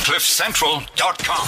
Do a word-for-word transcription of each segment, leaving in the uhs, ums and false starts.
cliff central dot com.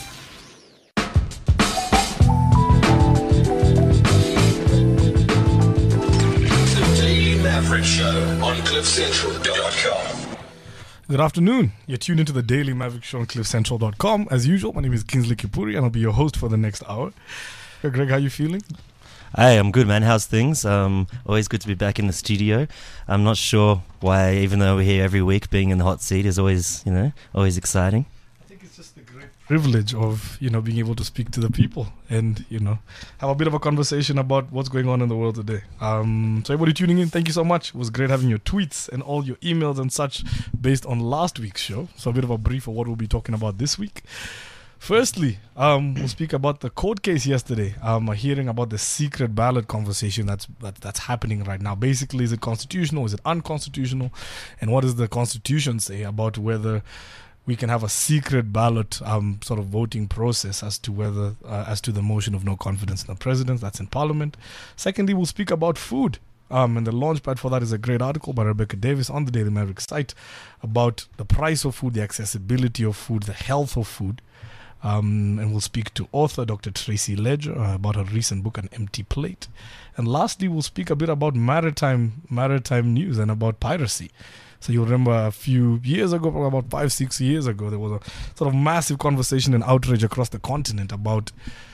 The Daily Maverick Show on cliff central dot com. Good afternoon. You're tuned into the Daily Maverick Show on cliff central dot com. As usual, my name is Kingsley Kipuri and I'll be your host for the next hour. Hey, Greg, how you feeling? Hey, I'm good, man. How's things? Um, always good to be back in the studio. I'm not sure why, even though we're here every week, being in the hot seat is always, you know, always exciting. I think it's just the great privilege of, you know, being able to speak to the people and, you know, have a bit of a conversation about what's going on in the world today. Um, so everybody tuning in, thank you so much. It was great having your tweets and all your emails and such based on last week's show. So a bit of a brief of what we'll be talking about this week. Firstly, um, we'll speak about the court case yesterday. Um, a hearing about the secret ballot conversation that's that, that's happening right now. Basically, is it constitutional? Is it unconstitutional? And what does the Constitution say about whether we can have a secret ballot um, sort of voting process as to whether uh, as to the motion of no confidence in the president? That's in Parliament. Secondly, we'll speak about food. Um, and the launchpad for that is a great article by Rebecca Davis on the Daily Maverick site about the price of food, the accessibility of food, the health of food. Um, and we'll speak to author Doctor Tracy Ledger uh, about her recent book, An Empty Plate. And lastly, we'll speak a bit about maritime maritime news and about piracy. So you'll remember a few years ago, probably about five, six years ago, there was a sort of massive conversation and outrage across the continent about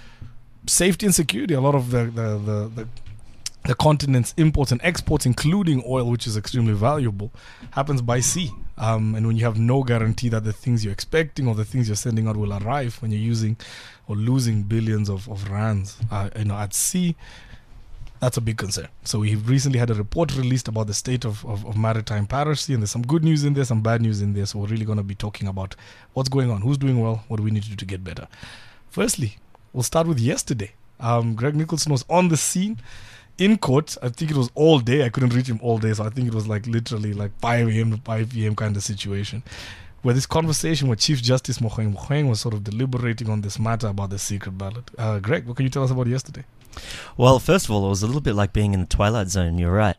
safety and security. A lot of the the, the, the the continent's imports and exports, including oil, which is extremely valuable, happens by sea. Um, and when you have no guarantee that the things you're expecting or the things you're sending out will arrive, when you're using or losing billions of, of rands uh, you know, at sea, that's a big concern. So we've recently had a report released about the state of, of, of maritime piracy, and there's some good news in there, some bad news in there. So we're really going to be talking about what's going on, who's doing well, what do we need to do to get better. Firstly, we'll start with yesterday. Um, Greg Nicholson was on the scene in court. I think it was all day. I couldn't reach him all day, so I think it was like literally like five a.m. to five p.m. kind of situation, where this conversation where Chief Justice Mogoeng Mogoeng was sort of deliberating on this matter about the secret ballot. Uh, Greg, what can you tell us about yesterday? Well, first of all, it was a little bit like being in the Twilight Zone. You're right.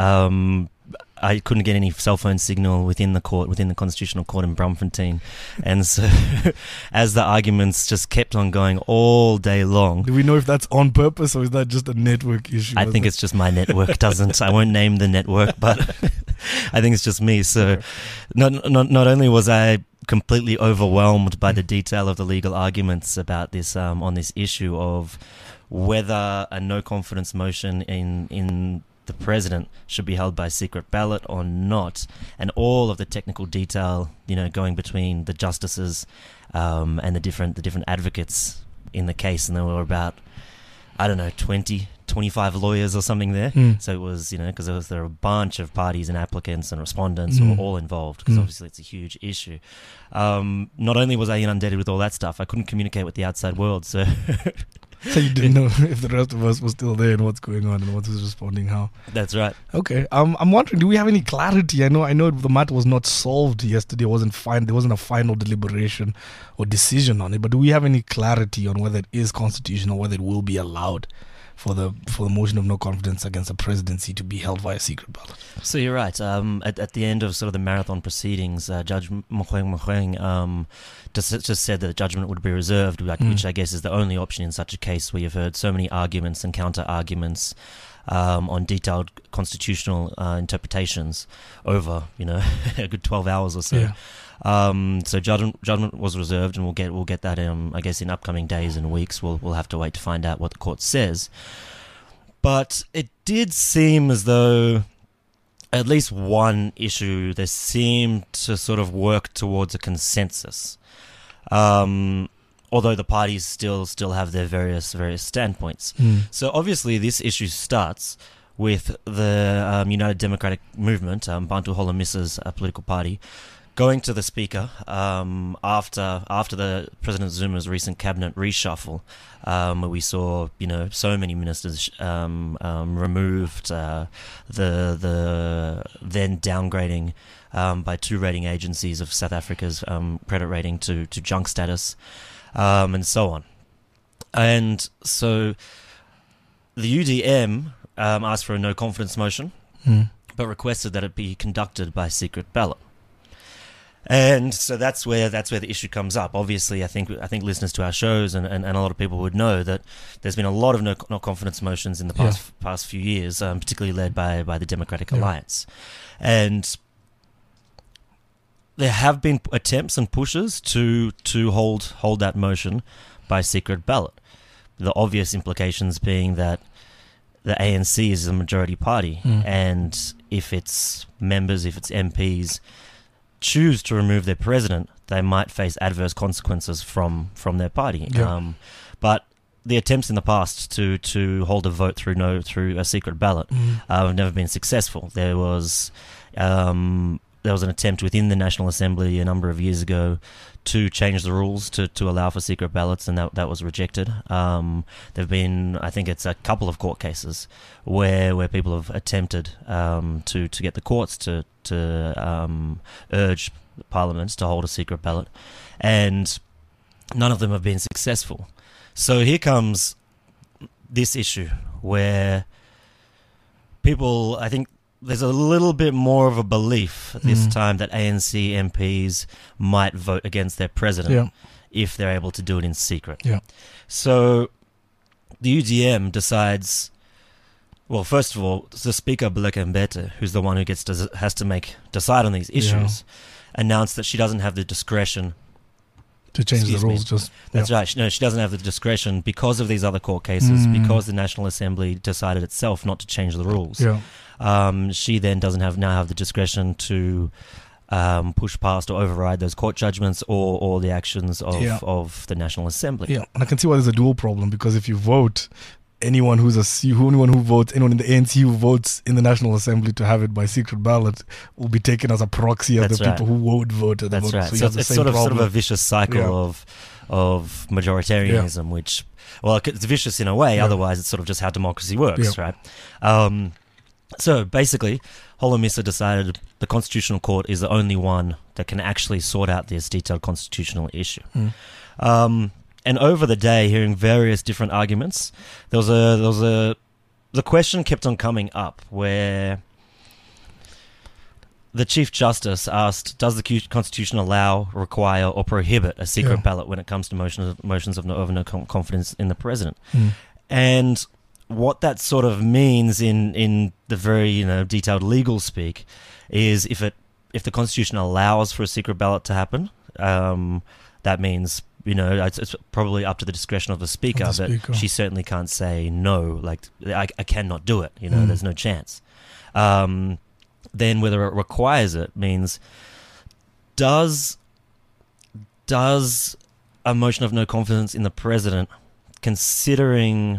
Um, I couldn't get any cell phone signal within the court, within the Constitutional Court in Braamfontein. And so as the arguments just kept on going all day long. Do we know if that's on purpose or is that just a network issue? I think it? it's just my network doesn't. I won't name the network, but I think it's just me. So not, not, not only was I completely overwhelmed by the detail of the legal arguments about this, um, on this issue of whether a no confidence motion in, in the president should be held by secret ballot or not, and all of the technical detail, you know, going between the justices um, and the different the different advocates in the case, and there were about, I don't know, twenty, twenty-five lawyers or something there. Mm. So it was, you know, because there, there were a bunch of parties and applicants and respondents mm. who were all involved, because mm. obviously it's a huge issue. Um, not only was I inundated with all that stuff, I couldn't communicate with the outside world, so... So you didn't know if the rest of us was still there and what's going on and what was responding how. That's right. Okay. Um, I'm wondering, do we have any clarity? I know, I know the matter was not solved yesterday. It wasn't fine. There wasn't a final deliberation or decision on it. But do we have any clarity on whether it is constitutional, whether it will be allowed for the for the motion of no confidence against the presidency to be held via secret ballot? So you're right. Um, at, at the end of sort of the marathon proceedings, uh, Judge Mogoeng Mogoeng um, just just said that the judgment would be reserved, like, mm. which I guess is the only option in such a case where you've heard so many arguments and counter arguments um, on detailed constitutional uh, interpretations over, you know, a good twelve hours or so. Yeah. Um, so judgment, judgment was reserved, and we'll get we'll get that um, I guess in upcoming days and weeks. We'll we'll have to wait to find out what the court says. But it did seem as though at least one issue there seemed to sort of work towards a consensus. Um, although the parties still still have their various various standpoints. Mm. So obviously this issue starts with the um, United Democratic Movement, um, Bantu Holomissa's uh, political party, going to the Speaker um, after after the President Zuma's recent cabinet reshuffle, um, where we saw, you know, so many ministers um, um, removed, uh, the the then downgrading um, by two rating agencies of South Africa's um, credit rating to to junk status, um, and so on. And so the U D M um, asked for a no confidence motion, mm. but requested that it be conducted by secret ballot. And so that's where that's where the issue comes up. Obviously, I think I think listeners to our shows and, and, and a lot of people would know that there's been a lot of no, no confidence motions in the past yeah. past few years, um, particularly led by by the Democratic yeah. Alliance, and there have been attempts and pushes to to hold hold that motion by secret ballot. The obvious implications being that the A N C is the majority party, mm. and if its members, if its M Ps choose to remove their president, they might face adverse consequences from, from their party. Yeah. Um, but the attempts in the past to, to hold a vote through no through a secret ballot mm. uh, have never been successful. There was um, there was an attempt within the National Assembly a number of years ago to change the rules to, to allow for secret ballots, and that that was rejected. Um, there've been, I think it's a couple of court cases where where people have attempted um, to to get the courts to to um, urge Parliament to hold a secret ballot, and none of them have been successful. So here comes this issue where people, I think, there's a little bit more of a belief this mm. time that A N C M Ps might vote against their president yeah. if they're able to do it in secret. Yeah. So the U D M decides, well, first of all, the Speaker, Baleka Mbete, who's the one who gets to, has to make decide on these issues, yeah. announced that she doesn't have the discretion to change the rules. Me. Just That's yeah. right. She, no, she doesn't have the discretion because of these other court cases, mm. because the National Assembly decided itself not to change the rules. Yeah. Um, she then doesn't have now have the discretion to um, push past or override those court judgments or, or the actions of, yeah. of the National Assembly. Yeah, and I can see why there's a dual problem, because if you vote, anyone who's a C, who anyone who votes, anyone in the A N C who votes in the National Assembly to have it by secret ballot will be taken as a proxy of That's the right. people who won't vote. At the That's vote. right. So, So, it's, it's sort of problem. sort of a vicious cycle Yeah. of of majoritarianism, yeah. which, well, it's vicious in a way. Yeah. Otherwise, it's sort of just how democracy works, Yeah. right? Um, so basically, Holomisa decided the Constitutional Court is the only one that can actually sort out this detailed constitutional issue. Mm. Um, and over the day, hearing various different arguments, there was a there was a the question kept on coming up where the Chief Justice asked, does the Constitution allow, require, or prohibit a secret yeah. ballot when it comes to motions of, motions of no, of no confidence in the president? Mm. And what that sort of means in, in the very you know detailed legal speak is if it if the Constitution allows for a secret ballot to happen, um, that means you know it's, it's probably up to the discretion of the Speaker, Of the but speaker. she certainly can't say no. Like I, I cannot do it. You know, Mm. there's no chance. Um, then whether it requires it means does does a motion of no confidence in the president, considering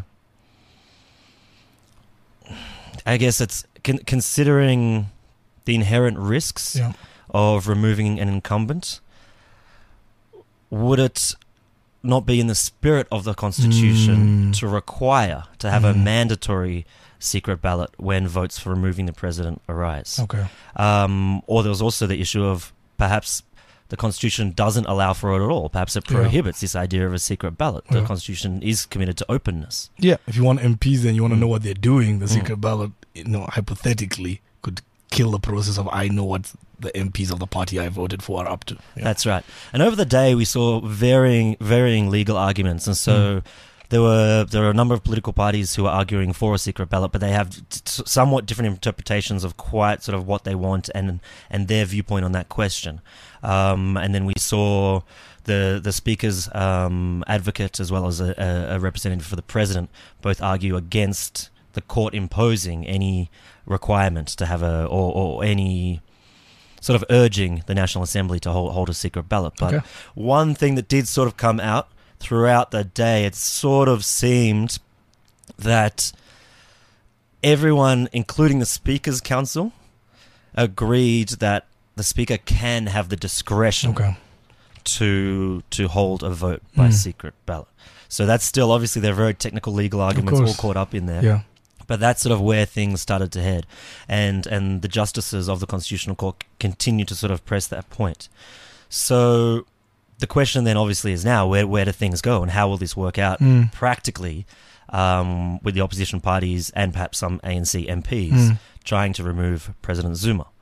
I guess it's con- considering the inherent risks Yeah. of removing an incumbent, would it not be in the spirit of the Constitution Mm. to require to have a Mm. mandatory secret ballot when votes for removing the president arise? Okay. Um, or there was also the issue of perhaps the Constitution doesn't allow for it at all. Perhaps it Yeah. prohibits this idea of a secret ballot. The Yeah. Constitution is committed to openness. Yeah, if you want M Ps and you want to Mm. know what they're doing, the Mm. secret ballot, you know, hypothetically could kill the process of I know what the M Ps of the party I voted for are up to. Yeah. That's right. And over the day, we saw varying varying legal arguments, and so Mm. there were there were a number of political parties who are arguing for a secret ballot, but they have t- t- somewhat different interpretations of quite sort of what they want and and their viewpoint on that question. Um, and then we saw the the Speaker's um, advocate as well as a, a, a representative for the President both argue against the court imposing any requirement to have a or, or any sort of urging the National Assembly to hold, hold a secret ballot. But Okay. one thing that did sort of come out throughout the day, it sort of seemed that everyone, including the Speaker's Council, agreed that the Speaker can have the discretion Okay. to to hold a vote by Mm. secret ballot. So that's still, obviously, there are very technical legal arguments all course. caught up in there. Yeah. But that's sort of where things started to head. And and the justices of the Constitutional Court continue to sort of press that point. So the question then obviously is now, where, where do things go and how will this work out Mm. practically um, with the opposition parties and perhaps some A N C M Ps Mm. trying to remove President Zuma?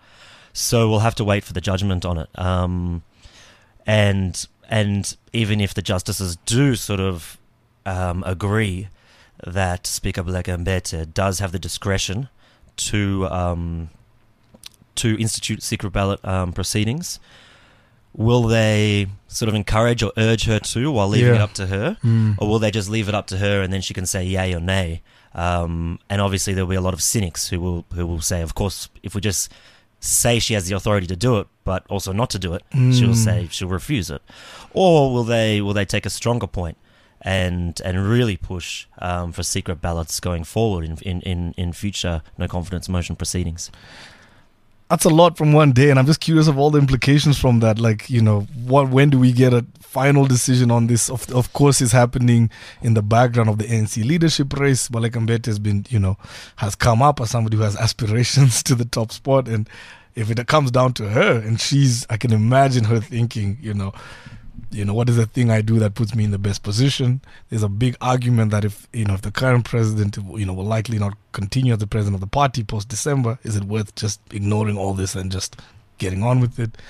So we'll have to wait for the judgment on it. Um, and and even if the justices do sort of um, agree that Speaker Baleka Mbete does have the discretion to um, to institute secret ballot um, proceedings, will they sort of encourage or urge her to while leaving Yeah. it up to her? Mm. Or will they just leave it up to her and then she can say yay or nay? Um, and obviously there'll be a lot of cynics who will who will say, of course, if we just say she has the authority to do it, but also not to do it, she'll Mm. say she'll refuse it. Or will they will they take a stronger point and and really push um, for secret ballots going forward in, in, in, in future no confidence motion proceedings? That's a lot from one day, and I'm just curious of all the implications from that. Like, you know, what when do we get a final decision on this? Of of course, is happening in the background of the A N C leadership race. Baleka Mbete has been, you know, has come up as somebody who has aspirations to the top spot, and if it comes down to her, and she's, I can imagine her thinking, you know, you know, what is the thing I do that puts me in the best position? There's a big argument that if, you know, if the current president, you know, will likely not continue as the president of the party post December, is it worth just ignoring all this and just getting on with it?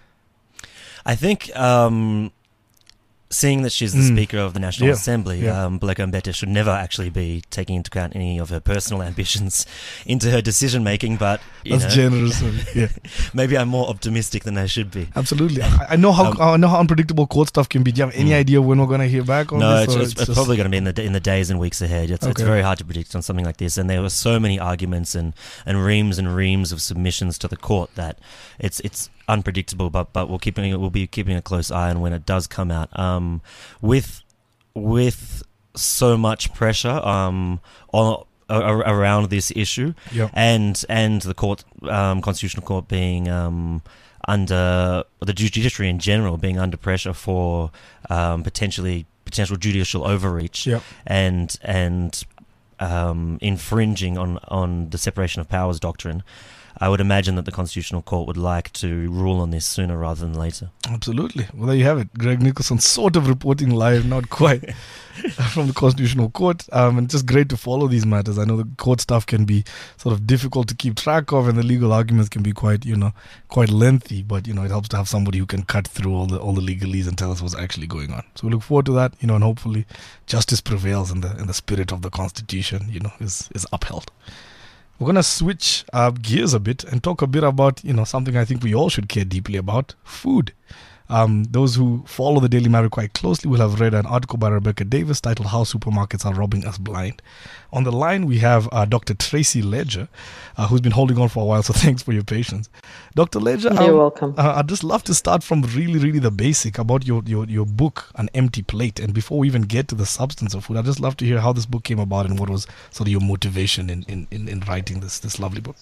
I think um, seeing that she's the Mm. Speaker of the National Yeah, Assembly, yeah. um, Baleka Mbete should never actually be taking into account any of her personal ambitions into her decision making. But you That's know, generous. of- yeah, maybe I'm more optimistic than I should be. absolutely. I, I know how Um, I know how unpredictable court stuff can be. Do you have any Mm. idea when we're going to hear back on No, this? it's, or it's, it's just- probably going to be in the in the days and weeks ahead. It's, it's Okay. very hard to predict on something like this, and there were so many arguments and, and reams and reams of submissions to the court that it's it's unpredictable. But but we'll keeping we'll be keeping a close eye on when it does come out. Um, with with so much pressure um on a, a- around this issue, Yeah. and and the court, um, constitutional court being um, under the judiciary in general being under pressure for um, potentially potential judicial overreach Yeah. and and um, infringing on on the separation of powers doctrine. I would imagine that the Constitutional Court would like to rule on this sooner rather than later. Absolutely. Well, there you have it. Greg Nicholson sort of reporting live, not quite, from the Constitutional Court. Um, and just great to follow these matters. I know the court stuff can be sort of difficult to keep track of, and the legal arguments can be quite, you know, quite lengthy. But, you know, it helps to have somebody who can cut through all the all the legalese and tell us what's actually going on. So we look forward to that, you know, and hopefully justice prevails and the and the spirit of the Constitution, you know, is is upheld. We're going to switch uh, gears a bit and talk a bit about, you know, something I think we all should care deeply about, food. Um, those who follow the Daily Matter quite closely will have read an article by Rebecca Davis titled How Supermarkets Are Robbing Us Blind. On the line, we have uh, Doctor Tracy Ledger, uh, who's been holding on for a while, so thanks for your patience. Doctor Ledger, You're um, welcome. uh, I'd just love to start from really, really the basic about your, your, your book, An Empty Plate. And before we even get to the substance of food, I'd just love to hear how this book came about and what was sort of your motivation in, in, in, in writing this, this lovely book.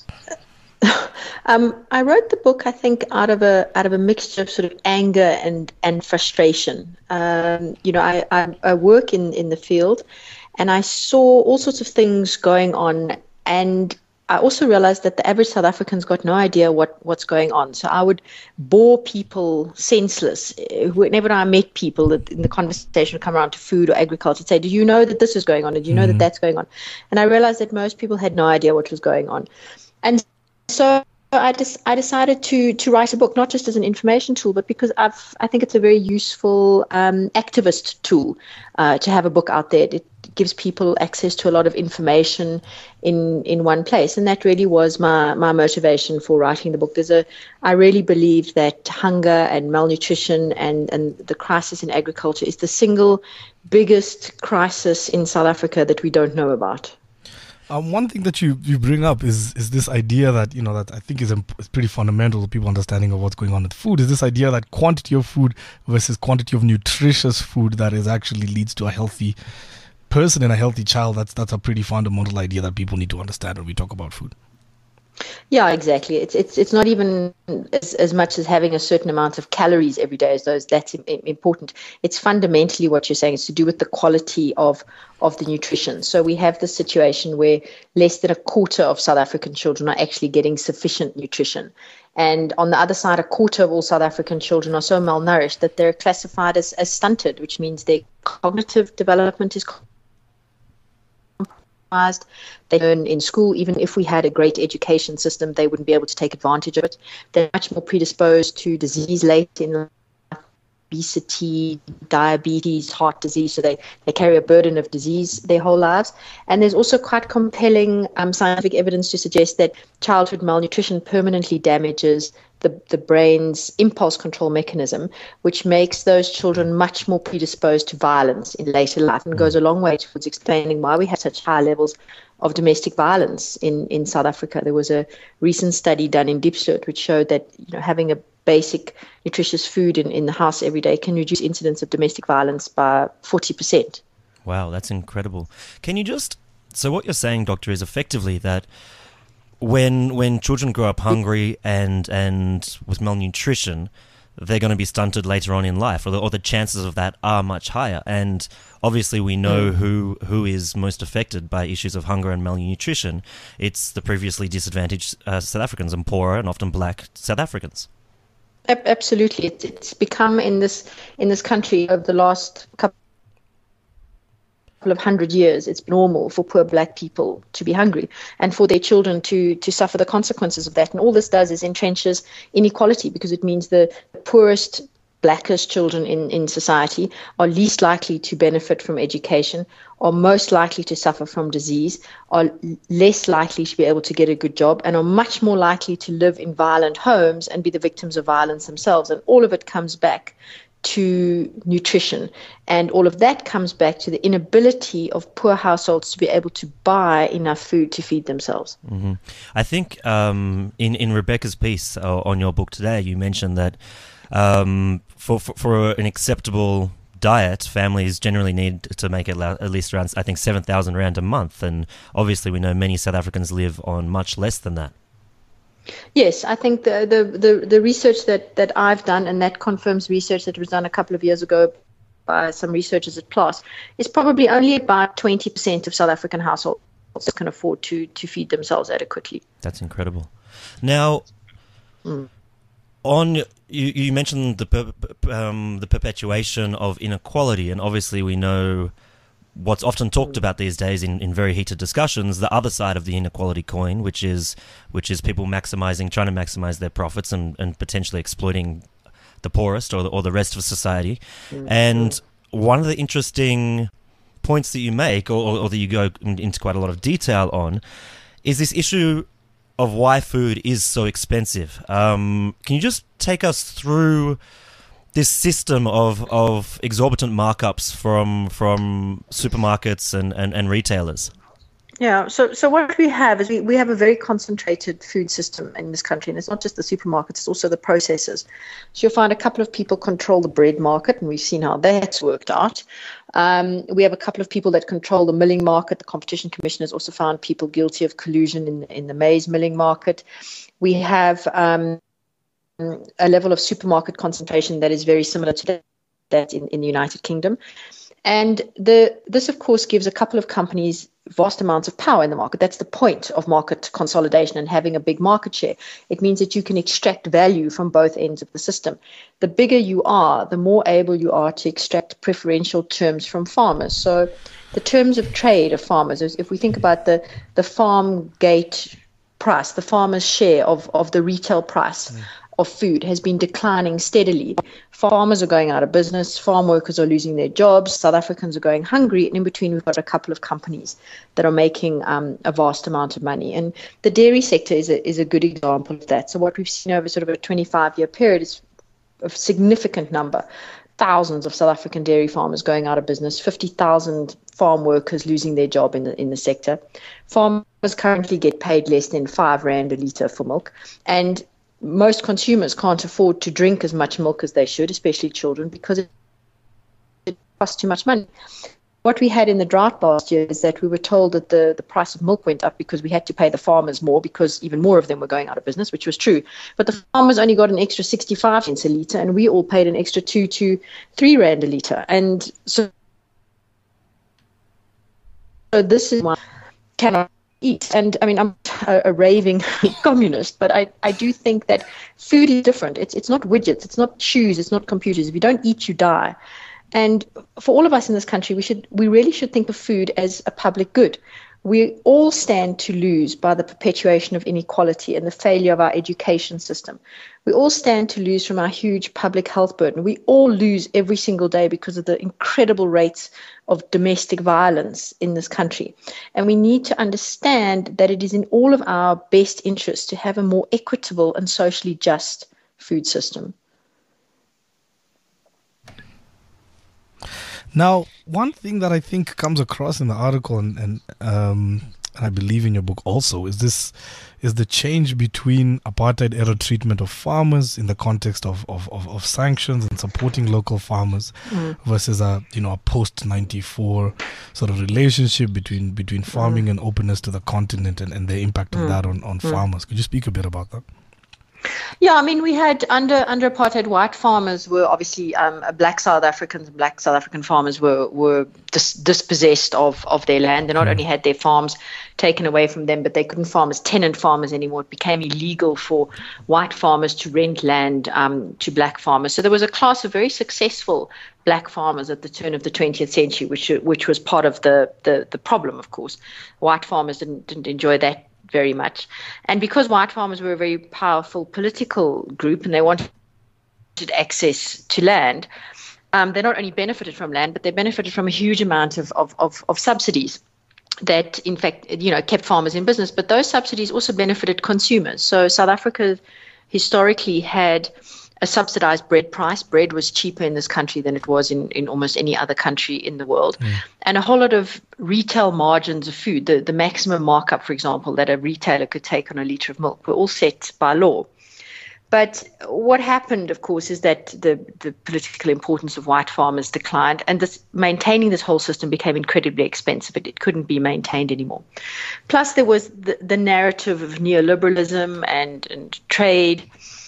Um, I wrote the book, I think, out of a out of a mixture of sort of anger and and frustration. Um, you know, I, I I work in in the field, and I saw all sorts of things going on, and I also realized that the average South African's got no idea what what's going on. So I would bore people senseless. Whenever I met people that in the conversation would come around to food or agriculture, say, "Do you know that this is going on? Did you know that that's going on?" And I realized that most people had no idea what was going on, and so I just I decided to to write a book, not just as an information tool, but because I've I think it's a very useful um, activist tool uh, to have a book out there. It gives people access to a lot of information in in one place, and that really was my my motivation for writing the book. There's a I really believe that hunger and malnutrition and and the crisis in agriculture is the single biggest crisis in South Africa that we don't know about. Um, one thing that you, you bring up is is this idea that, you know, that I think is, imp- is pretty fundamental to people understanding of what's going on with food, is this idea that quantity of food versus quantity of nutritious food that is actually leads to a healthy person and a healthy child. That's that's a pretty fundamental idea that people need to understand when we talk about food. Yeah, exactly. It's it's it's not even as, as much as having a certain amount of calories every day as those. That's im- important. It's fundamentally what you're saying. It's to do with the quality of of the nutrition. So we have this situation where less than a quarter of South African children are actually getting sufficient nutrition. And on the other side, a quarter of all South African children are so malnourished that they're classified as, as stunted, which means their cognitive development is They learn in school. Even if we had a great education system, they wouldn't be able to take advantage of it. They're much more predisposed to disease late in life, obesity, diabetes, heart disease. So they, they carry a burden of disease their whole lives. And there's also quite compelling um, scientific evidence to suggest that childhood malnutrition permanently damages the, the brain's impulse control mechanism, which makes those children much more predisposed to violence in later life, and goes a long way towards explaining why we have such high levels of domestic violence in, in South Africa. There was a recent study done in Diepsloot which showed that, you know, having a basic nutritious food in, in the house every day can reduce incidence of domestic violence by forty percent. Wow, that's incredible. Can you just... So what you're saying, Doctor, is effectively that when when children grow up hungry and and with malnutrition, they're going to be stunted later on in life, or the, or the chances of that are much higher. And obviously we know mm. who who is most affected by issues of hunger and malnutrition. It's the previously disadvantaged uh, South Africans, and poorer and often black South Africans. Absolutely. It's become in this in this country over the last couple of hundred years, it's normal for poor black people to be hungry and for their children to to suffer the consequences of that. And all this does is entrenches inequality, because it means the poorest, blackest children in, in society are least likely to benefit from education, are most likely to suffer from disease, are less likely to be able to get a good job, and are much more likely to live in violent homes and be the victims of violence themselves. And all of it comes back to nutrition. And all of that comes back to the inability of poor households to be able to buy enough food to feed themselves. Mm-hmm. I think um, in, in Rebecca's piece uh, on your book today, you mentioned that um, for, for, for an acceptable diet, families generally need to make it at least around, I think, seven thousand rand a month. And obviously we know many South Africans live on much less than that. Yes, I think the, the, the, the research that, that I've done, and that confirms research that was done a couple of years ago by some researchers at PLAS, is probably only about twenty percent of South African households that can afford to, to feed themselves adequately. That's incredible. Now, mm. on you, you mentioned the per, um, the perpetuation of inequality, and obviously we know what's often talked about these days in, in very heated discussions, the other side of the inequality coin, which is which is people maximizing, trying to maximize their profits and, and potentially exploiting the poorest or the, or the rest of society. Mm-hmm. And one of the interesting points that you make, or, or that you go into quite a lot of detail on, is this issue of why food is so expensive. Um, can you just take us through this system of, of exorbitant markups from from supermarkets and, and, and retailers? Yeah, so so what we have is we, we have a very concentrated food system in this country, and it's not just the supermarkets, it's also the processors. So you'll find a couple of people control the bread market, and we've seen how that's worked out. Um, we have a couple of people that control the milling market. The Competition Commission has also found people guilty of collusion in, in the maize milling market. We have um, a level of supermarket concentration that is very similar to that in, in the United Kingdom. And the this, of course, gives a couple of companies vast amounts of power in the market. That's the point of market consolidation and having a big market share. It means that you can extract value from both ends of the system. The bigger you are, the more able you are to extract preferential terms from farmers. So the terms of trade of farmers, if we think about the, the farm gate price, the farmer's share of, of the retail price mm. of food has been declining steadily. Farmers are going out of business, farm workers are losing their jobs, South Africans are going hungry, and in between we've got a couple of companies that are making um, a vast amount of money. And the dairy sector is a, is a good example of that. So what we've seen over sort of a twenty-five year period is a significant number, thousands of South African dairy farmers going out of business, fifty thousand farm workers losing their job in the in the sector. Farmers currently get paid less than five rand a litre for milk, and most consumers can't afford to drink as much milk as they should, especially children, because it costs too much money. What we had in the drought last year is that we were told that the, the price of milk went up because we had to pay the farmers more because even more of them were going out of business, which was true. But the farmers only got an extra sixty-five cents a litre, and we all paid an extra two to three rand a litre. And so, so this is one cannot eat. And I mean, I'm a, a raving communist, but I, I do think that food is different. It's it's not widgets, it's not shoes, it's not computers. If you don't eat, you die. And for all of us in this country, we should we really should think of food as a public good. we all stand to lose by the perpetuation of inequality and the failure of our education system. We all stand to lose from our huge public health burden. We all lose every single day because of the incredible rates of domestic violence in this country. And we need to understand that it is in all of our best interests to have a more equitable and socially just food system. Now, one thing that I think comes across in the article, and, and um, I believe in your book also, is this is the change between apartheid era treatment of farmers in the context of, of, of, of sanctions and supporting local farmers mm. versus a you know a post ninety-four sort of relationship between between farming mm. and openness to the continent and, and the impact mm. of that on, on mm. farmers. Could you speak a bit about that? Yeah, I mean, we had under under apartheid, white farmers were obviously um, black South Africans, black South African farmers were were dis- dispossessed of, of their land. They not mm. only had their farms taken away from them, but they couldn't farm as tenant farmers anymore. It became illegal for white farmers to rent land um, to black farmers. So there was a class of very successful black farmers at the turn of the twentieth century, which which was part of the the, the problem, of course. White farmers didn't didn't enjoy that very much. And because white farmers were a very powerful political group and they wanted access to land, um, they not only benefited from land, but they benefited from a huge amount of, of, of, of subsidies that, in fact, you know, kept farmers in business. But those subsidies also benefited consumers. So South Africa historically had a subsidized bread price. Bread was cheaper in this country than it was in, in almost any other country in the world. Mm. And a whole lot of retail margins of food, the, the maximum markup, for example, that a retailer could take on a liter of milk were all set by law. But what happened, of course, is that the, the political importance of white farmers declined, and this, maintaining this whole system became incredibly expensive. It, it couldn't be maintained anymore. Plus, there was the, the narrative of neoliberalism and, and trade,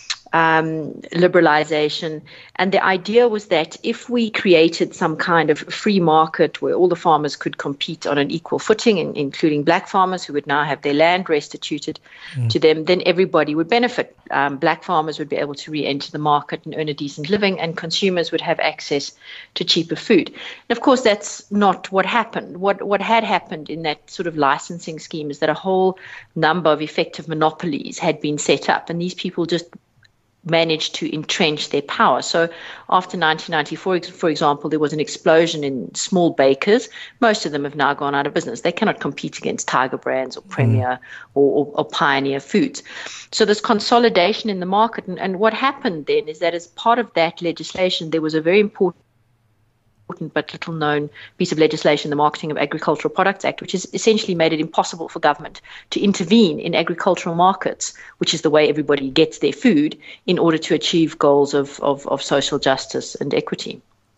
Um, liberalization. And the idea was that if we created some kind of free market where all the farmers could compete on an equal footing, in, including black farmers who would now have their land restituted mm. to them, then everybody would benefit. Um, black farmers would be able to re-enter the market and earn a decent living, and consumers would have access to cheaper food. And of course, that's not what happened. What, what had happened in that sort of licensing scheme is that a whole number of effective monopolies had been set up, and these people just managed to entrench their power. So after nineteen ninety-four, for example, there was an explosion in small bakers. Most of them have now gone out of business. They cannot compete against Tiger Brands or Premier mm. or, or, or Pioneer Foods. So this consolidation in the market, and, and what happened then is that as part of that legislation, there was a very important but little known piece of legislation, the Marketing of Agricultural Products Act, which has essentially made it impossible for government to intervene in agricultural markets, which is the way everybody gets their food, in order to achieve goals of, of, of social justice and equity.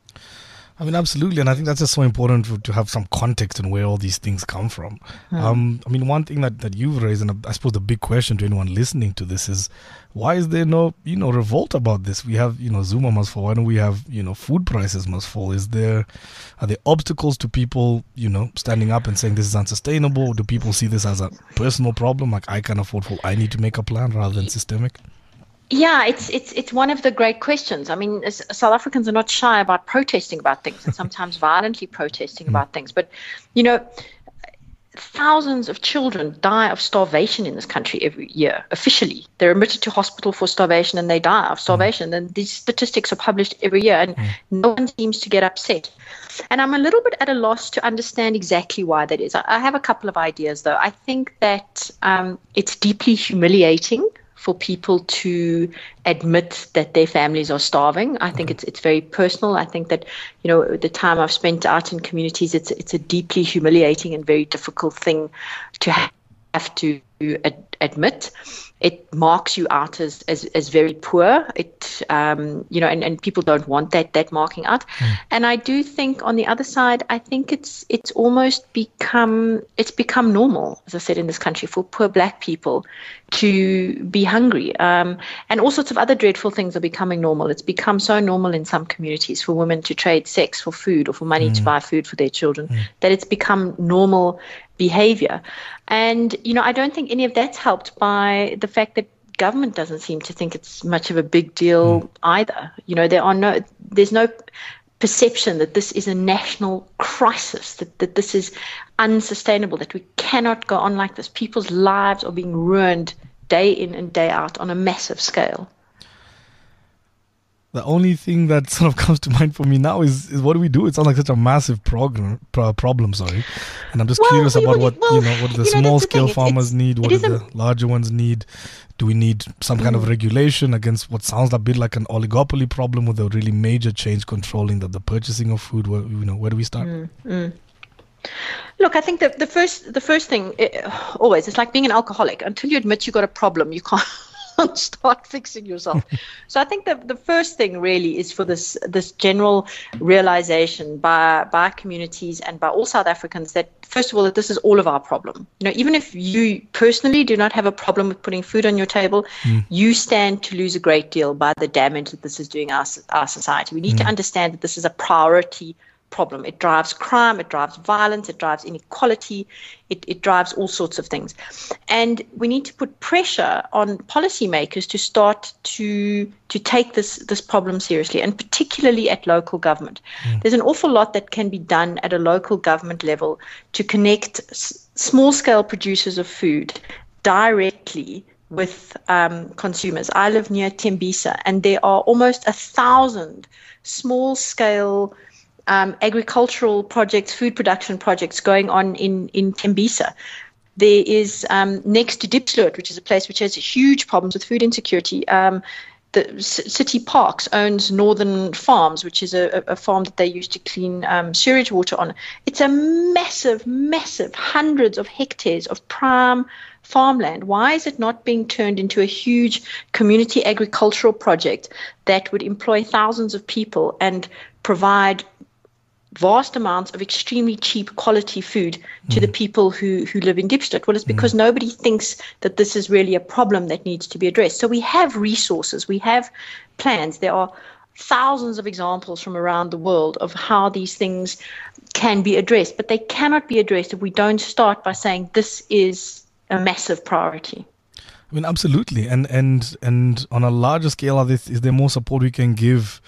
I mean, absolutely. And I think that's just so important to, to have some context on where all these things come from. Mm. Um, I mean, one thing that, that you've raised, and I suppose the big question to anyone listening to this is, why is there no, you know, revolt about this? We have, you know, Zuma must fall. Why don't we have, you know, food prices must fall? Is there, are there obstacles to people, you know, standing up and saying this is unsustainable? Do people see this as a personal problem? Like, I can't afford food, I need to make a plan, rather than systemic? Yeah, it's it's it's one of the great questions. I mean, South Africans are not shy about protesting about things, and sometimes violently protesting mm. about things. But, you know, thousands of children die of starvation in this country every year. Officially, they're admitted to hospital for starvation and they die of starvation. Mm. And these statistics are published every year, and mm. no one seems to get upset. And I'm a little bit at a loss to understand exactly why that is. I, I have a couple of ideas, though. I think that um, it's deeply humiliating for people to admit that their families are starving. I think it's it's very personal. I think that, you know, the time I've spent out in communities, it's it's a deeply humiliating and very difficult thing to have to ad- admit. It marks you out as as, as very poor. It um, you know, and, and people don't want that that marking out. Mm. And I do think on the other side, I think it's it's almost become it's become normal, as I said, in this country, for poor black people to be hungry. Um, and all sorts of other dreadful things are becoming normal. It's become so normal in some communities for women to trade sex for food or for money mm. to buy food for their children mm. that it's become normal behavior. And, you know, I don't think any of that's helped by the fact that government doesn't seem to think it's much of a big deal mm. either. You know, there are no, there's no perception that this is a national crisis, that, that this is unsustainable, that we cannot go on like this. People's lives are being ruined day in and day out on a massive scale. The only thing that sort of comes to mind for me now is, is what do we do? It sounds like such a massive program, pro- problem, sorry. And I'm just well, curious we about would, what well, you know, what do the you know, small the scale thing. farmers it's, need, what it do the larger ones need? Do we need some kind mm. of regulation against what sounds a bit like an oligopoly problem with a really major change controlling the, the purchasing of food? Where, you know, where do we start? Mm, mm. Look, I think the, the first the first thing it, always, it's like being an alcoholic. Until you admit you got a problem, you can't start fixing yourself. So I think the the first thing really is for this this general realization by by communities and by all South Africans that first of all that this is all of our problem. You know, even if you personally do not have a problem with putting food on your table, mm. you stand to lose a great deal by the damage that this is doing our our society. We need mm. to understand that this is a priority problem. It drives crime, it drives violence, it drives inequality, it, it drives all sorts of things. And we need to put pressure on policymakers to start to to take this, this problem seriously, and particularly at local government. Mm. There's an awful lot that can be done at a local government level to connect s- small-scale producers of food directly with um, consumers. I live near Tembisa, and there are almost a thousand small-scale Um, agricultural projects, food production projects going on in, in Tembisa. There is um, next to Diepsloot, which is a place which has huge problems with food insecurity. Um, the C- City Parks owns Northern Farms, which is a, a farm that they use to clean um, sewage water on. It's a massive, massive, hundreds of hectares of prime farmland. Why is it not being turned into a huge community agricultural project that would employ thousands of people and provide vast amounts of extremely cheap quality food to mm. the people who, who live in Diepsloot? Well, it's because mm. nobody thinks that this is really a problem that needs to be addressed. So we have resources, we have plans. There are thousands of examples from around the world of how these things can be addressed, but they cannot be addressed if we don't start by saying this is a massive priority. I mean, absolutely. And and and on a larger scale, are there, is there more support we can give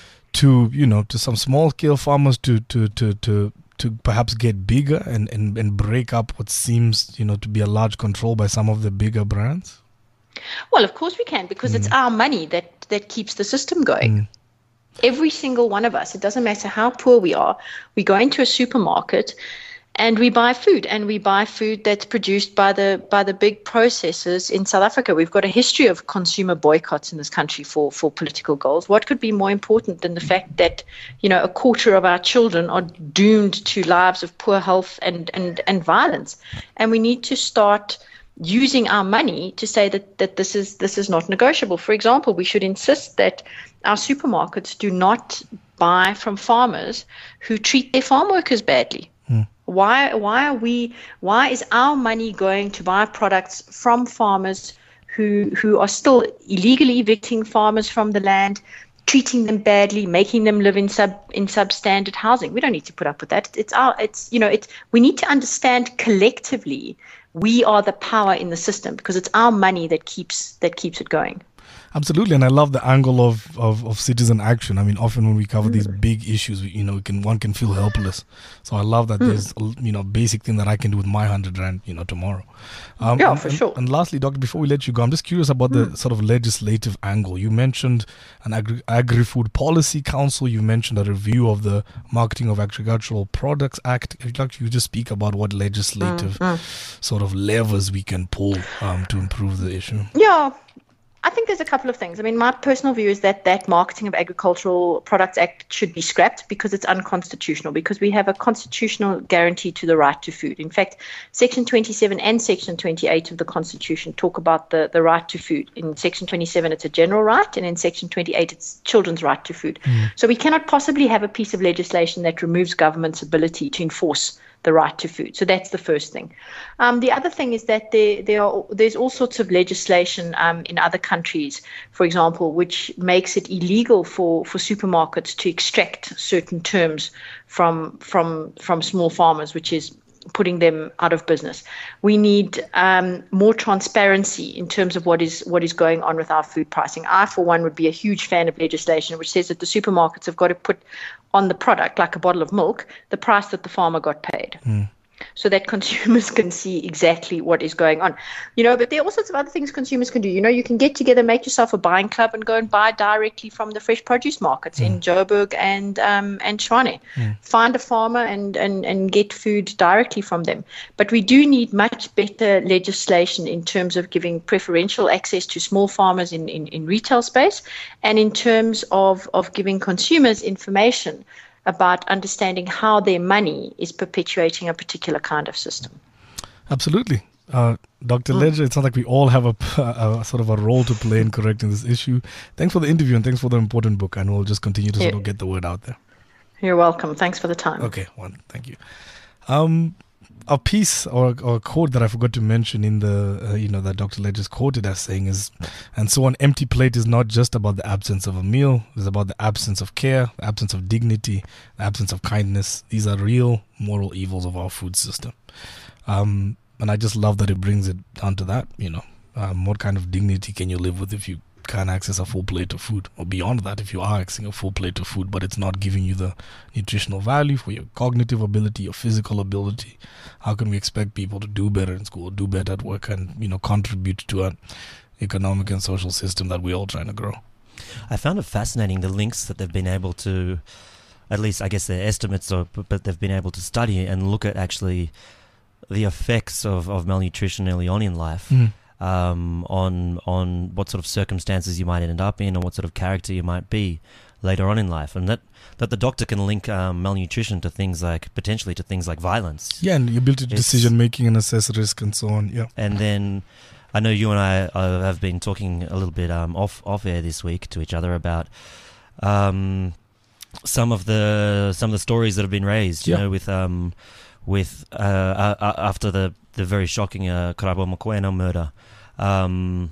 to, you know, to some small scale farmers to to to to, to perhaps get bigger and, and, and break up what seems, you know, to be a large control by some of the bigger brands? Well, of course we can, because mm. it's our money that, that keeps the system going. Mm. Every single one of us, it doesn't matter how poor we are, we go into a supermarket and we buy food, and we buy food that's produced by the by the big processors in South Africa. We've got a history of consumer boycotts in this country for, for political goals. What could be more important than the fact that, you know, a quarter of our children are doomed to lives of poor health and, and, and violence? And we need to start using our money to say that, that this is this is not negotiable. For example, we should insist that our supermarkets do not buy from farmers who treat their farm workers badly. Hmm. Why why are we why is our money going to buy products from farmers who who are still illegally evicting farmers from the land, treating them badly, making them live in sub in substandard housing? We don't need to put up with that. It's our it's you know it's we need to understand collectively we are the power in the system, because it's our money that keeps that keeps it going. Absolutely, and I love the angle of, of, of citizen action. I mean, often when we cover mm. these big issues, you know, we can one can feel helpless. So I love that mm. there's a, you know, basic thing that I can do with my hundred rand, you know, tomorrow. Um, yeah, and, for and, sure. And lastly, Doctor, before we let you go, I'm just curious about mm. the sort of legislative angle. You mentioned an agri agri-food policy council. You mentioned a review of the Marketing of Agricultural Products Act. If you'd like to just speak about what legislative mm. Mm. sort of levers we can pull um, to improve the issue. Yeah. I think there's a couple of things. I mean, my personal view is that that Marketing of Agricultural Products Act should be scrapped because it's unconstitutional, because we have a constitutional guarantee to the right to food. In fact, Section twenty-seven and Section twenty-eight of the Constitution talk about the, the right to food. In Section twenty-seven, it's a general right, and in Section twenty-eight, it's children's right to food. Mm. So we cannot possibly have a piece of legislation that removes government's ability to enforce the right to food. So that's the first thing. Um, the other thing is that there, there are there's all sorts of legislation um, in other countries, for example, which makes it illegal for, for supermarkets to extract certain terms from from from small farmers, which is putting them out of business. We need um, more transparency in terms of what is what is going on with our food pricing. I, for one, would be a huge fan of legislation which says that the supermarkets have got to put on the product, like a bottle of milk, the price that the farmer got paid. Mm. So that consumers can see exactly what is going on. You know, but there are all sorts of other things consumers can do. You know, you can get together, make yourself a buying club and go and buy directly from the fresh produce markets mm. in Joburg and um, and Tshwane. Mm. Find a farmer and, and, and get food directly from them. But we do need much better legislation in terms of giving preferential access to small farmers in, in, in retail space, and in terms of, of giving consumers information about understanding how their money is perpetuating a particular kind of system. Absolutely. Uh, Doctor Mm. Ledger, it sounds like we all have a, a, a sort of a role to play in correcting this issue. Thanks for the interview and thanks for the important book. And we'll just continue to sort of get the word out there. You're welcome. Thanks for the time. Okay, well, thank you. Um, a piece or, or a quote that I forgot to mention in the, uh, you know, that Doctor Ledger's quoted as saying is, and so an empty plate is not just about the absence of a meal, it's about the absence of care, the absence of dignity, the absence of kindness. These are real moral evils of our food system. Um, and I just love that it brings it down to that, you know, um, what kind of dignity can you live with if you can't access a full plate of food, or beyond that, if you are accessing a full plate of food but it's not giving you the nutritional value for your cognitive ability, your physical ability. How can we expect people to do better in school, do better at work, and, you know, contribute to an economic and social system that we're all trying to grow? I found it fascinating, the links that they've been able to, at least I guess their estimates are, but they've been able to study and look at actually the effects of, of malnutrition early on in life. Mm. Um, on on what sort of circumstances you might end up in, or what sort of character you might be later on in life, and that, that the doctor can link um, malnutrition to things like, potentially to things like violence. Yeah, and the ability to decision making and assess risk and so on. Yeah. And then I know you and I uh, have been talking a little bit um, off off air this week to each other about um, some of the some of the stories that have been raised. You Yeah. know, with um with uh, uh, after the the very shocking uh, Karabo Mokoena murder. Um,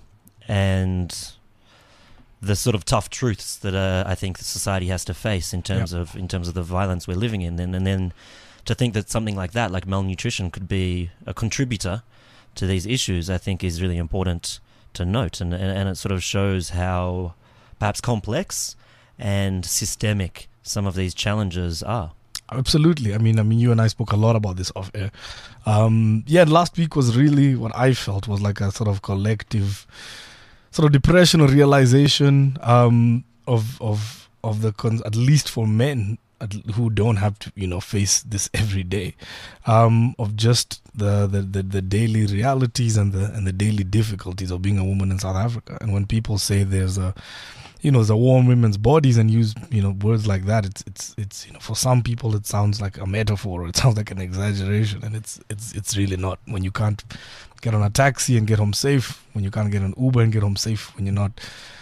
and the sort of tough truths that uh, I think the society has to face in terms Yep. of in terms of the violence we're living in, and, and then to think that something like that, like malnutrition, could be a contributor to these issues, I think is really important to note, and and, and it sort of shows how perhaps complex and systemic some of these challenges are. Absolutely. I mean, I mean, you and I spoke a lot about this off air. Um, yeah, last week was really what I felt was like a sort of collective, sort of depression or realization um, of of of the cons- at least for men at- who don't have to, you know, face this every day, um, of just the, the, the, the daily realities and the and the daily difficulties of being a woman in South Africa. And when people say there's a you know, the war on women's bodies and use, you know, words like that, it's, it's, it's, you know, for some people it sounds like a metaphor, or it sounds like an exaggeration, and it's, it's, it's really not. When you can't get on a taxi and get home safe, when you can't get an Uber and get home safe, when you're not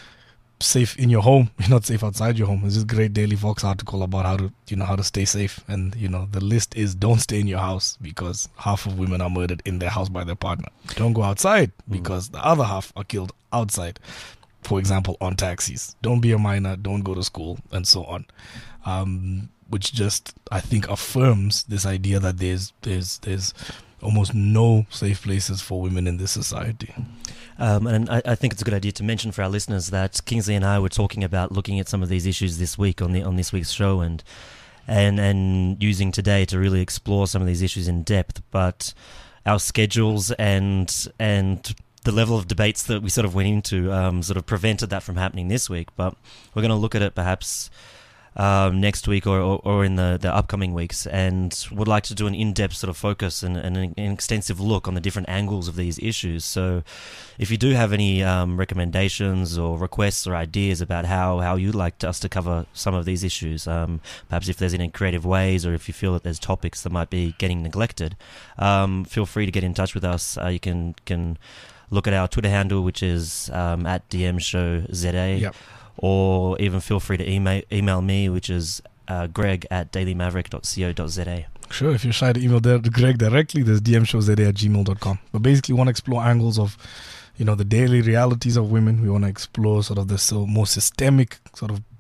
safe in your home, you're not safe outside your home. There's this great Daily Vox article about how to, you know, how to stay safe, and, you know, the list is don't stay in your house because half of women are murdered in their house by their partner. Don't go outside because the other half are killed outside. For example, on taxis. Don't be a minor, don't go to school, and so on. Um, which just, I think, affirms this idea that there's there's there's almost no safe places for women in this society. Um, and I, I think it's a good idea to mention for our listeners that Kingsley and I were talking about looking at some of these issues this week on the on this week's show, and and and using today to really explore some of these issues in depth. But our schedules and and the level of debates that we sort of went into um, sort of prevented that from happening this week. But we're going to look at it perhaps um, next week or, or, or in the, the upcoming weeks, and would like to do an in-depth sort of focus and, and an, an extensive look on the different angles of these issues. So if you do have any um, recommendations or requests or ideas about how, how you'd like us to cover some of these issues, um, perhaps if there's any creative ways, or if you feel that there's topics that might be getting neglected, um, feel free to get in touch with us. Uh, you can can look at our Twitter handle, which is um, at D M Show Z A, Yep. or even feel free to email email me, which is uh, greg at daily maverick dot co dot za. Sure, if you're shy to email there to Greg directly, there's d m show z a at gmail dot com. But basically, we want to explore angles of, you know, the daily realities of women. We want to explore sort of the so more systemic sort of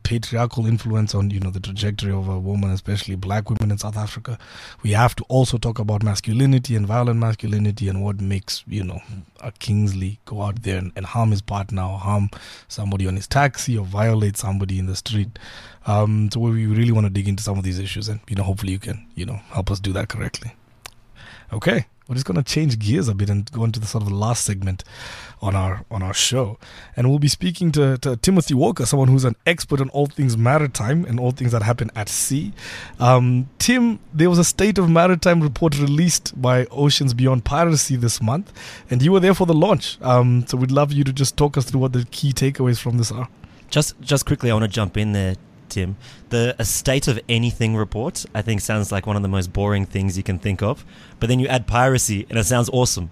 patriarchal influence on, you know, the trajectory of a woman, especially black women in South Africa. We have to also talk about masculinity and violent masculinity and what makes, you know, a Kingsley go out there and, and harm his partner or harm somebody on his taxi or violate somebody in the street. Um, so we really want to dig into some of these issues, and, you know, hopefully you can, you know, help us do that correctly. Okay, we're just going to change gears a bit and go into the sort of last segment on our on our show. And we'll be speaking to, to Timothy Walker, someone who's an expert on all things maritime and all things that happen at sea. Um, Tim, there was a State of Maritime report released by Oceans Beyond Piracy this month, and you were there for the launch. Um, so we'd love you to just talk us through what the key takeaways from this are. Just, just quickly, I want to jump in there, Tim. The A State of Anything report, I think, sounds like one of the most boring things you can think of. But then you add piracy, and it sounds awesome.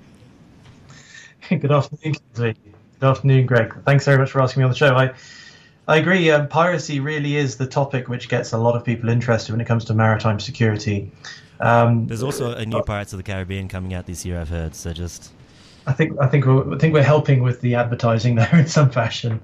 Good afternoon, Kingsley. Good afternoon, Greg. Thanks very much for asking me on the show. I, I agree. Um, piracy really is the topic which gets a lot of people interested when it comes to maritime security. Um, There's also a new Pirates of the Caribbean coming out this year, I've heard. So just, I think, I think, we're, I think we're helping with the advertising there in some fashion.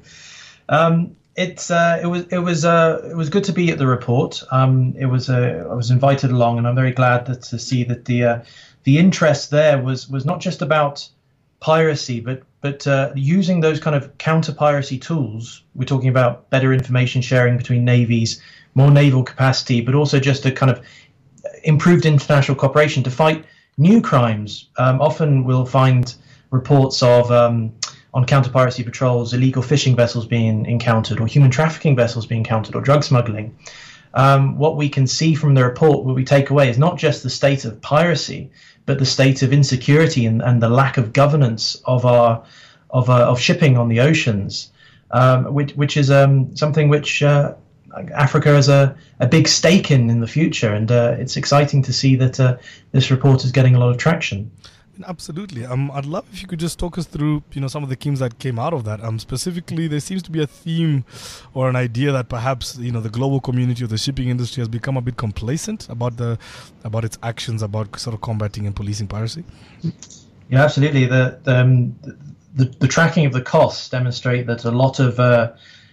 Um, It's uh, it was it was uh, it was good to be at the report. Um, it was uh, I was invited along, and I'm very glad that, to see that the uh, the interest there was was not just about piracy, but but uh, using those kind of counter piracy tools. We're talking about better information sharing between navies, more naval capacity, but also just a kind of improved international cooperation to fight new crimes. Um, often we'll find reports of um, on counter-piracy patrols, illegal fishing vessels being encountered, or human trafficking vessels being encountered, or drug smuggling. Um, what we can see from the report, what we take away, is not just the state of piracy, but the state of insecurity and, and the lack of governance of our of uh, of shipping on the oceans, um, which which is um, something which uh, Africa has a, a big stake in in the future, and uh, it's exciting to see that uh, this report is getting a lot of traction. Absolutely. Um, I'd love if you could just talk us through, you know, some of the themes that came out of that. Um, specifically, there seems to be a theme or an idea that perhaps, you know, the global community or the shipping industry has become a bit complacent about the about its actions about sort of combating and policing piracy. Yeah, absolutely. The the um, the, the tracking of the costs demonstrate that a lot of uh,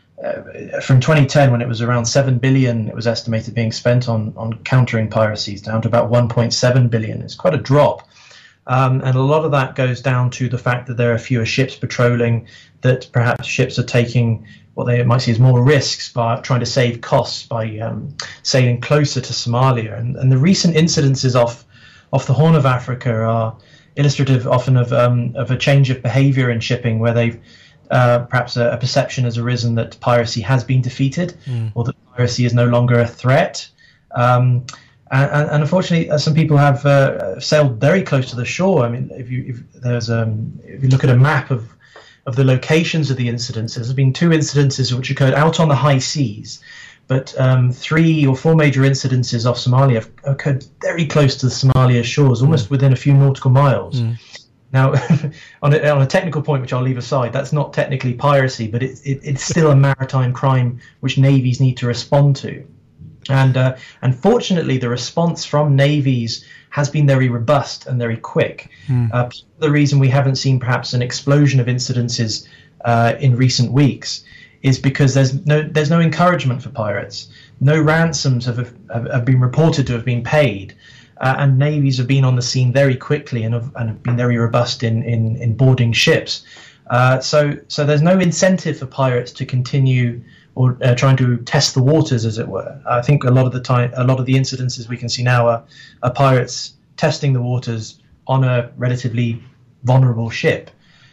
uh, from twenty ten, when it was around seven billion, it was estimated being spent on on countering piracies, down to about one point seven billion. It's quite a drop. Um, and a lot of that goes down to the fact that there are fewer ships patrolling, that perhaps ships are taking what they might see as more risks by trying to save costs by um, sailing closer to Somalia. And, and the recent incidences off off the Horn of Africa are illustrative often of um, of a change of behavior in shipping, where they've uh, perhaps a, a perception has arisen that piracy has been defeated, mm. or that piracy is no longer a threat. Um, And, and unfortunately, uh, some people have uh, sailed very close to the shore. I mean, if you if there's um, if you look at a map of of the locations of the incidences, there's been two incidences which occurred out on the high seas, but um, three or four major incidences off Somalia have occurred very close to the Somalia shores, almost mm. within a few nautical miles. Mm. Now, on a, on a technical point, which I'll leave aside, that's not technically piracy, but it, it, it's still a maritime crime which navies need to respond to. And uh, unfortunately, the response from navies has been very robust and very quick. Mm. Uh, the reason we haven't seen perhaps an explosion of incidences uh, in recent weeks is because there's no there's no encouragement for pirates. No ransoms have have, have been reported to have been paid, uh, and navies have been on the scene very quickly and have, and have been very robust in in, in boarding ships. Uh, so so there's no incentive for pirates to continue or uh, trying to test the waters, as it were. I think a lot of the time, a lot of the incidences we can see now are, are pirates testing the waters on a relatively vulnerable ship.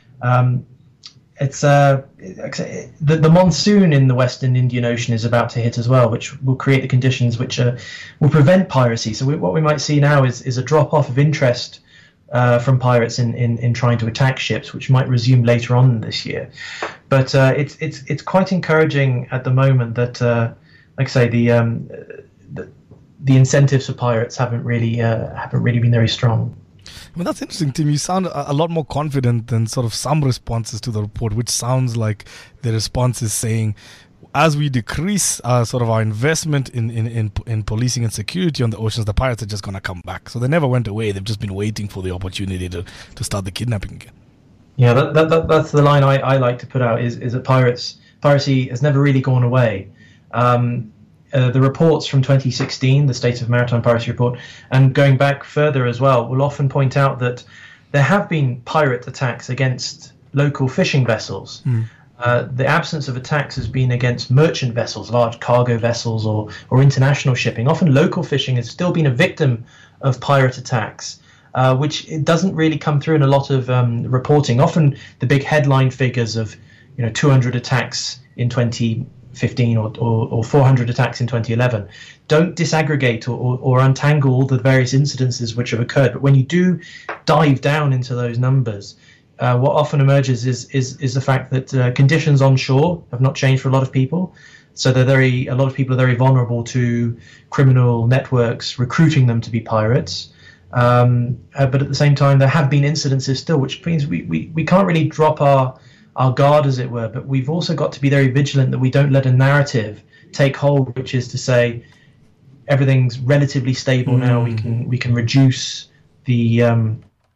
Um, it's uh, the, the monsoon in the Western Indian Ocean is about to hit as well, which will create the conditions which uh, will prevent piracy. So we, what we might see now is, is a drop-off of interest Uh, from pirates in, in, in trying to attack ships, which might resume later on this year. But uh, it's it's it's quite encouraging at the moment that, uh, like I say, the, um, the the incentives for pirates haven't really uh, haven't really been very strong. I mean, that's interesting, Tim. You sound a, a lot more confident than sort of some responses to the report, which sounds like the response is saying, as we decrease uh, sort of our investment in, in, in, in policing and security on the oceans, the pirates are just going to come back. So they never went away. They've just been waiting for the opportunity to, to start the kidnapping again. Yeah, that, that, that, that's the line I, I like to put out, is, is that pirates piracy has never really gone away. Um, uh, the reports from twenty sixteen, the State of Maritime Piracy Report, and going back further as well, will often point out that there have been pirate attacks against local fishing vessels. Mm. Uh, the absence of attacks has been against merchant vessels, large cargo vessels, or or international shipping. Often local fishing has still been a victim of pirate attacks, uh, which it doesn't really come through in a lot of um, reporting. Often the big headline figures of, you know, two hundred attacks in twenty fifteen or, or, or four hundred attacks in twenty eleven don't disaggregate or, or, or untangle all the various incidences which have occurred. But when you do dive down into those numbers, Uh, what often emerges is is is the fact that uh, conditions on shore have not changed for a lot of people, so they're very a lot of people are very vulnerable to criminal networks recruiting them to be pirates. Um, uh, but at the same time, there have been incidences still, which means we, we, we can't really drop our our guard, as it were. But we've also got to be very vigilant that we don't let a narrative take hold, which is to say everything's relatively stable mm. now. We can we can reduce the um,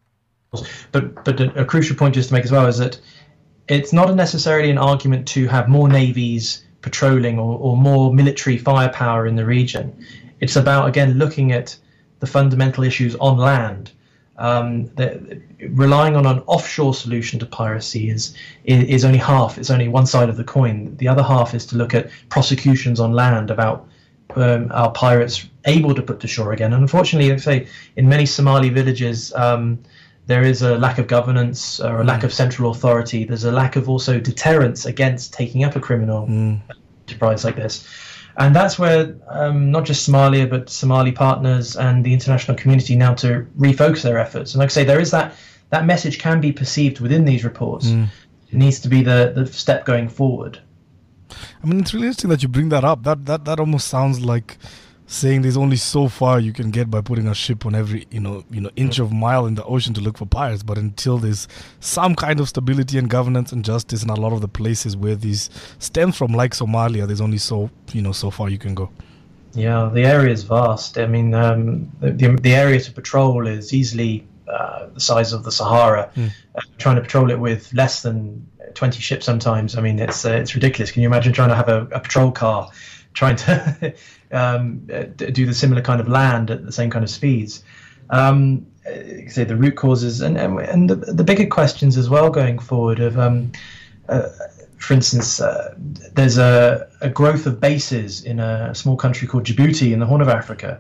But but a, a crucial point just to make as well is that it's not necessarily an argument to have more navies patrolling or, or more military firepower in the region. It's about, again, looking at the fundamental issues on land. Um, the, relying on an offshore solution to piracy is, is is only half. It's only one side of the coin. The other half is to look at prosecutions on land about um, are pirates able to put to shore again. And unfortunately, like I say, in many Somali villages, um, there is a lack of governance or a lack of central authority. There's a lack of also deterrence against taking up a criminal mm. enterprise like this. And that's where um, not just Somalia, but Somali partners and the international community now to refocus their efforts. And like I say, there is that, that message can be perceived within these reports. Mm. It needs to be the, the step going forward. I mean, it's really interesting that you bring that up. That, that, that almost sounds like saying there's only so far you can get by putting a ship on every you know you know inch of mile in the ocean to look for pirates. But until there's some kind of stability and governance and justice in a lot of the places where these stem from, like Somalia, there's only so you know so far you can go. Yeah, the area is vast. I mean, um, the the area to patrol is easily uh, the size of the Sahara. Mm. Uh, trying to patrol it with less than twenty ships sometimes, I mean, it's uh, it's ridiculous. Can you imagine trying to have a, a patrol car trying to um, do the similar kind of land at the same kind of speeds? Um, say the root causes and and, and the, the bigger questions as well going forward of, um, uh, for instance, uh, there's a, a growth of bases in a small country called Djibouti in the Horn of Africa,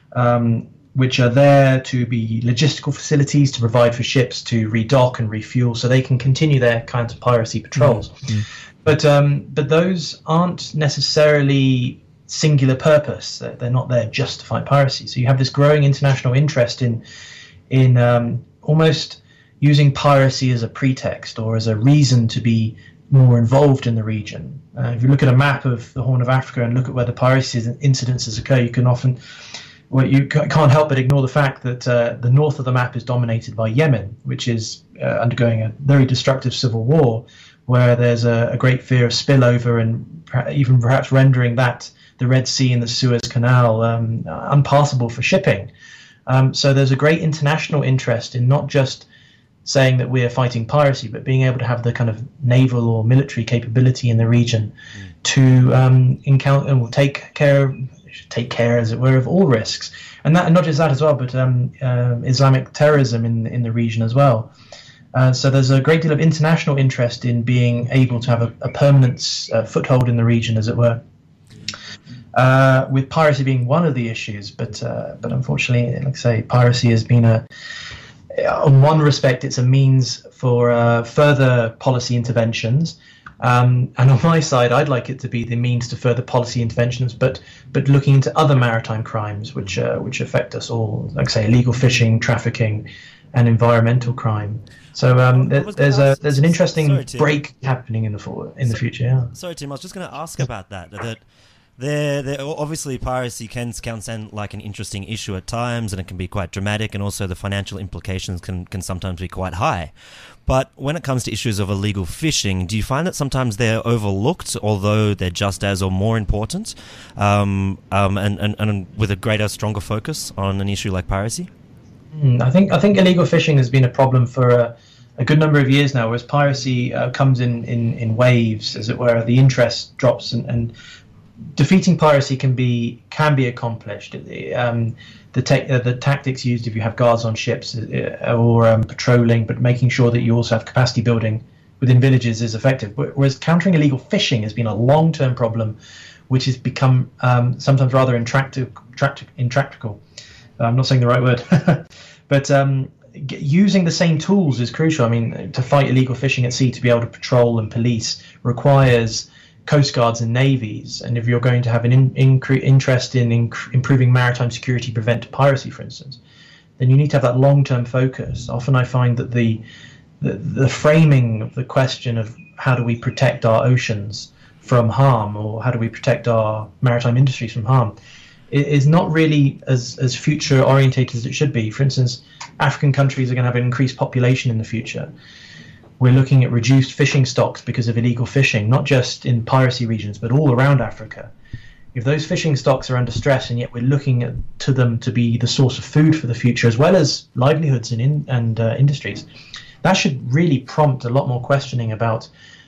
um, which are there to be logistical facilities to provide for ships to redock and refuel so they can continue their kind of piracy patrols. Mm-hmm. But um, but those aren't necessarily singular purpose. They're, they're not there just to fight piracy. So you have this growing international interest in in um, almost using piracy as a pretext or as a reason to be more involved in the region. Uh, if you look at a map of the Horn of Africa and look at where the piracy incidences occur, you can often well, you can't help but ignore the fact that uh, the north of the map is dominated by Yemen, which is uh, undergoing a very destructive civil war, where there's a, a great fear of spillover and even perhaps rendering that the Red Sea and the Suez Canal um, unpassable for shipping. Um, so there's a great international interest in not just saying that we're fighting piracy, but being able to have the kind of naval or military capability in the region mm. to um, encounter and will take care, take care as it were, of all risks, and that, and not just that as well, but um, uh, Islamic terrorism in in the region as well. Uh, so there's a great deal of international interest in being able to have a, a permanent uh, foothold in the region, as it were. Uh, with piracy being one of the issues, but uh, but unfortunately, like I say, piracy has been a, in one respect, it's a means for uh, further policy interventions, um, and on my side, I'd like it to be the means to further policy interventions, but but looking into other maritime crimes which uh, which affect us all, like I say, illegal fishing, trafficking, and environmental crime. So um, there, there's a there's an interesting sorry, break happening in the for, in the future. Yeah. Sorry, Tim. I was just going to ask about that. That there, there obviously piracy can can sound like an interesting issue at times, and it can be quite dramatic, and also the financial implications can can sometimes be quite high. But when it comes to issues of illegal fishing, do you find that sometimes they're overlooked, although they're just as or more important, um, um, and, and and with a greater, stronger focus on an issue like piracy? I think I think illegal fishing has been a problem for a, a good number of years now, whereas piracy uh, comes in, in, in waves, as it were. The interest drops, and, and defeating piracy can be can be accomplished. Um, the te- uh, the tactics used if you have guards on ships uh, or um, patrolling, but making sure that you also have capacity building within villages is effective. Whereas countering illegal fishing has been a long-term problem, which has become um, sometimes rather intractable. intractable. I'm not saying the right word, but um, g- using the same tools is crucial. I mean, to fight illegal fishing at sea, to be able to patrol and police requires coast guards and navies. And if you're going to have an in, incre- interest in inc- improving maritime security, prevent piracy, for instance, then you need to have that long-term focus. Often I find that the, the the framing of the question of how do we protect our oceans from harm, or how do we protect our maritime industries from harm, is not really as, as future orientated as it should be. For instance, African countries are going to have an increased population in the future. We're looking at reduced fishing stocks because of illegal fishing, not just in piracy regions, but all around Africa. If those fishing stocks are under stress, and yet we're looking at, to them to be the source of food for the future, as well as livelihoods and, in, and uh, industries, that should really prompt a lot more questioning about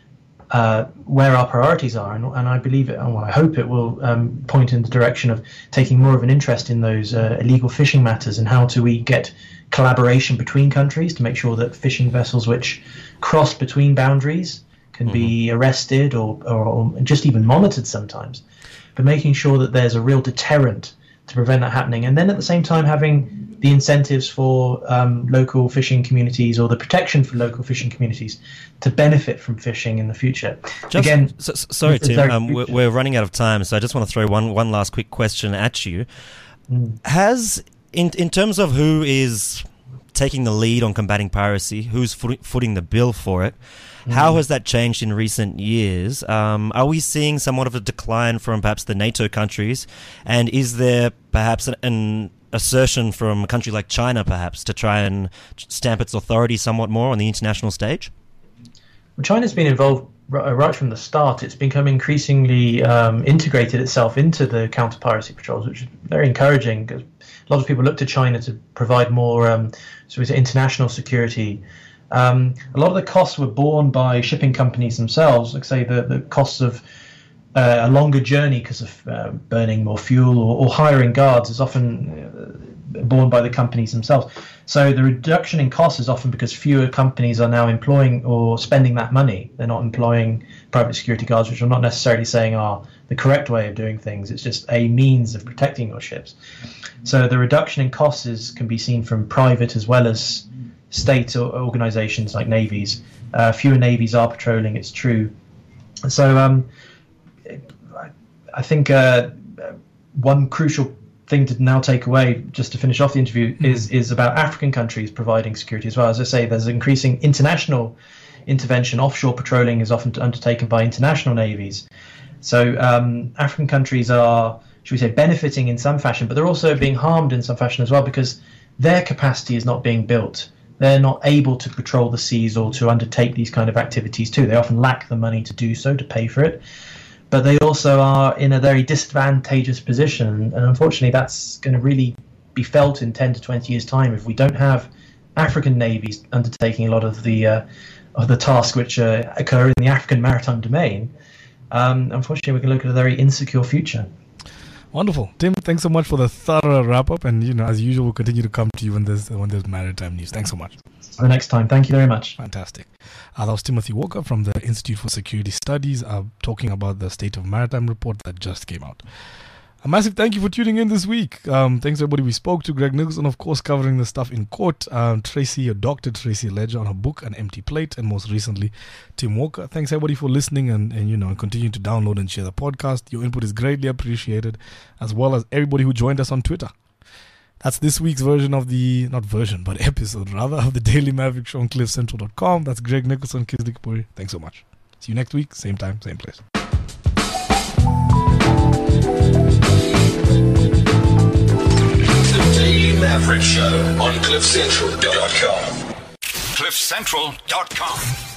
Uh, where our priorities are, and, and I believe it, and I hope it will um, point in the direction of taking more of an interest in those uh, illegal fishing matters, and how do we get collaboration between countries to make sure that fishing vessels which cross between boundaries can mm-hmm. be arrested or, or, or just even monitored sometimes, but making sure that there's a real deterrent to prevent that happening, and then at the same time having the incentives for um, local fishing communities, or the protection for local fishing communities to benefit from fishing in the future. Just, Again, so, sorry, Tim, um, we're, we're running out of time, so I just want to throw one, one last quick question at you. Mm. Has, in in terms of who is taking the lead on combating piracy, who's foot, footing the bill for it, mm. how has that changed in recent years? Um, are we seeing somewhat of a decline from perhaps the NATO countries, and is there perhaps an, an assertion from a country like China, perhaps, to try and stamp its authority somewhat more on the international stage? Well, China's been involved right from the start. It's become increasingly um, integrated itself into the counter-piracy patrols, which is very encouraging, because a lot of people look to China to provide more um, so we say international security. Um, a lot of the costs were borne by shipping companies themselves, like say the, the costs of Uh, a longer journey because of uh, burning more fuel, or, or hiring guards is often uh, borne by the companies themselves. So the reduction in costs is often because fewer companies are now employing or spending that money. They're not employing private security guards, which I'm not necessarily saying are the correct way of doing things. It's just a means of protecting your ships. So the reduction in costs is, can be seen from private as well as state organizations like navies. Uh, fewer navies are patrolling, it's true. So um, I think uh, one crucial thing to now take away, just to finish off the interview, mm-hmm. is is about African countries providing security as well. As I say, there's increasing international intervention. Offshore patrolling is often undertaken by international navies. So um, African countries are, should we say, benefiting in some fashion, but they're also being harmed in some fashion as well, because their capacity is not being built. They're not able to patrol the seas or to undertake these kind of activities too. They often lack the money to do so, to pay for it. But they also are in a very disadvantageous position, and unfortunately that's going to really be felt in ten to twenty years' time if we don't have African navies undertaking a lot of the uh, of the tasks which uh, occur in the African maritime domain. Um, unfortunately, we can look at a very insecure future. Wonderful, Tim. Thanks so much for the thorough wrap up, and you know, as usual, we'll continue to come to you when there's when there's maritime news. Thanks so much. The next time. Thank you very much. Fantastic. Uh, that was Timothy Walker from the Institute for Security Studies, uh, talking about the State of Maritime report that just came out. A massive thank you for tuning in this week. Um, thanks everybody we spoke to. Greg Nicholson, of course, covering the stuff in court. Um, Tracy, Doctor Tracy Ledger on her book, An Empty Plate. And most recently, Tim Walker. Thanks everybody for listening and, and you know, continue to download and share the podcast. Your input is greatly appreciated, as well as everybody who joined us on Twitter. That's this week's version of the, not version, but episode rather, of the Daily Maverick Show on cliff central dot com. That's Greg Nicholson, Kizdi Kapuri. Thanks so much. See you next week, same time, same place. The Daily Maverick Show on cliff central dot com. cliff central dot com.